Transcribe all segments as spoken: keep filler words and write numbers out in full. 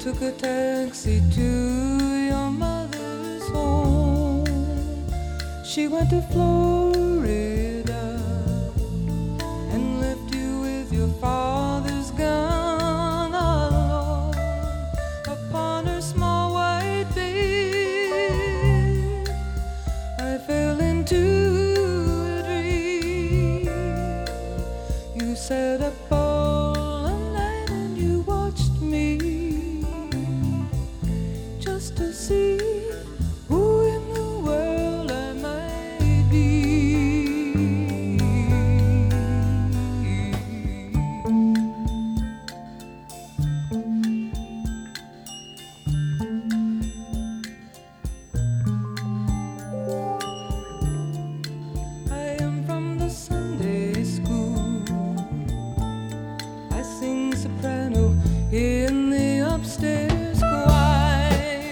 took a taxi to your mother's home. She went to Florida and left you with your father's gun alone upon her small white bed. I fell into a dream. You sat up all night and you watched me just to see who in the world I might be. I am from the Sunday school. I sing soprano in the upstairs choir.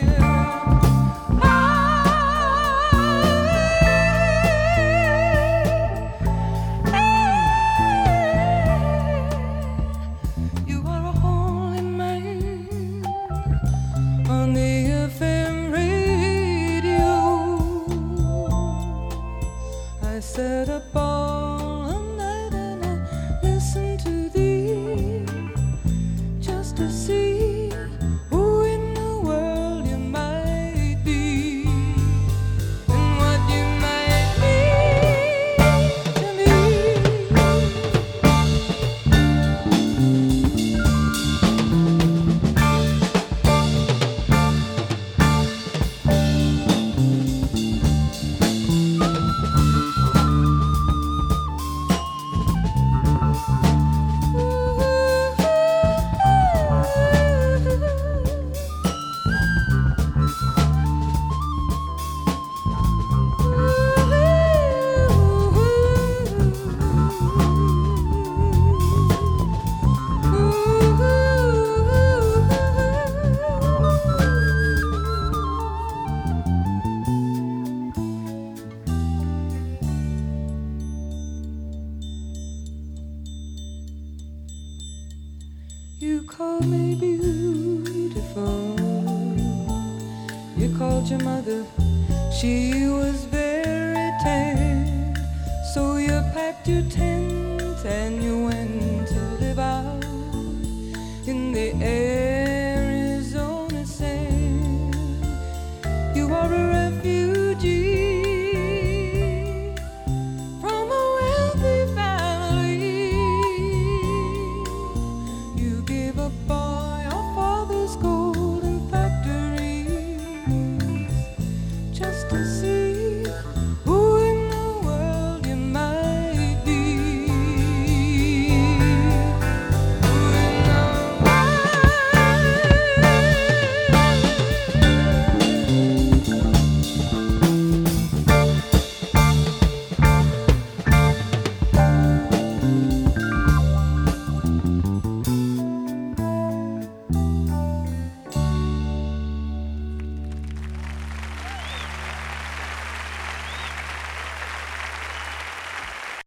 You are a holy man on the F M radio. I sat up all night and I listened to thee just to see who in the world you might be and what you might be to me. You called me beautiful. You called your mother, she was very tan. So you packed your tent and you went to live out in the Arizona sand. You are a refugee from a wealthy family. You gave up all your father's golden factories just to see